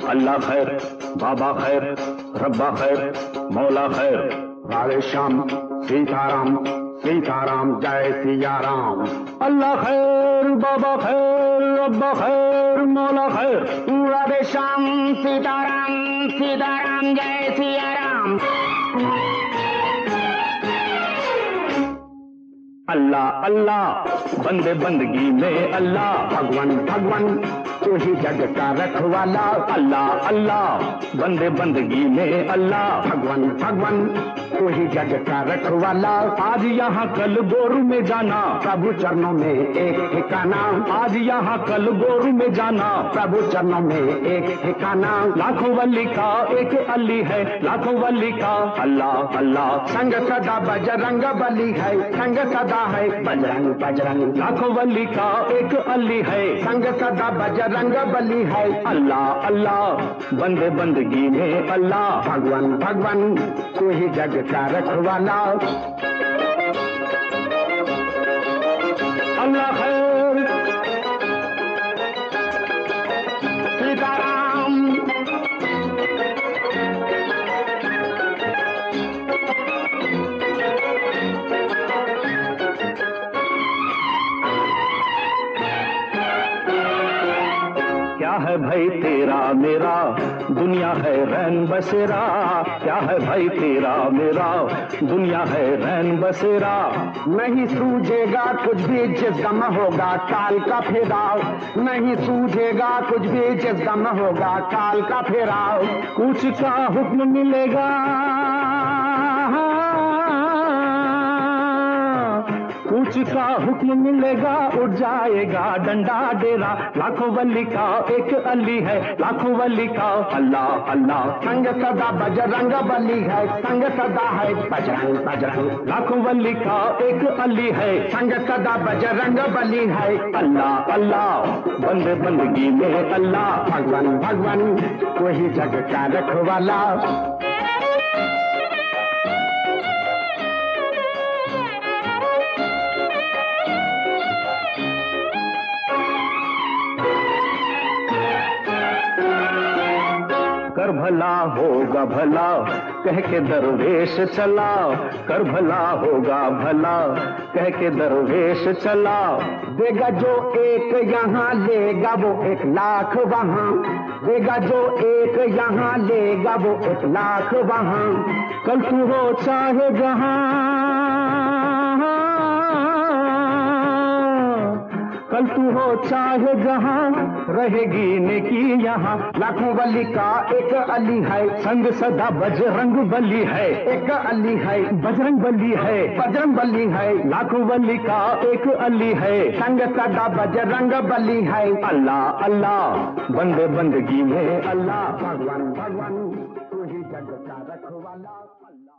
अल्लाह खैर, बाबा खैर, रब्बा खैर, मौला खैर। राधे श्याम, सीताराम, सीताराम, जय सिया राम। अल्लाह खैर, बाबा खैर, रब्बा खैर, मौला खैर। राधे श्याम, सीताराम, सीताराम, जय सिया राम। अल्लाह अल्लाह, बंदे बंदगी में अल्लाह। भगवान भगवान, तू ही जग का रखवाला। अल्लाह अल्लाह, बंदे बंदगी में अल्लाह। भगवान भगवान, तू ही जग का रखवाला। आज यहाँ कल गोरू में जाना, प्रभु चरणों में एक ठिकाना। आज यहाँ कल गोरू में जाना, प्रभु चरणों में एक ठिकाना। लाखों वली का एक अली है, लाखों वली का अल्लाह अल्लाह। संग सदा बजरंग बली है, संग सदा है बजरंग बजरंग। लाखों वली का एक अली है, संग सदा बजरंग बली है। अल्लाह अल्लाह, बंदे बंदगी में अल्लाह। भगवान भगवान, तू ही जग का रखवाला। अल्लाह खैर, सीताराम। क्या है भाई तेरा मेरा, दुनिया है रैन बसेरा। क्या है भाई तेरा मेरा, दुनिया है रैन बसेरा। नहीं सूझेगा कुछ भी जिस दम होगा काल का फेराव। नहीं सूझेगा कुछ भी जिस दम होगा काल का फेराव। कुछ का हुक्म मिलेगा, कुछ का हुक्म मिलेगा, उठ जाएगा डंडा डेरा। लाखों वली का एक अली है, लाखों वली का अल्लाह अल्लाह। संग सदा बजरंग बली है, संग सदा है बजरंग बजरंग। लाखों वली का एक अली है, संग सदा बजरंग बली है। अल्लाह अल्लाह, बंदे बंदगी में अल्लाह। भगवान भगवान, वही जग का रखवाला। कर भला होगा भला, कह के दरवेश चला। कर भला होगा भला, कह के दरवेश चला। देगा जो एक यहाँ लेगा वो 1 लाख वहाँ। देगा जो एक यहाँ लेगा वो 1 लाख वहाँ। कल तू हो चाहे जहाँ, कल तू हो चाहे जहाँ, रहेगी नेकी यहाँ। लाखों वली का एक अली है, संग सदा बजरंग बली है। एक अली है बजरंग बली है, बजरंग बली है। लाखों वली का एक अली है, संग सदा बजरंग बली है। अल्लाह अल्लाह, बंदे बंदगी में अल्लाह। भगवान भगवान, तू ही जग का रखवाला। अल्लाह।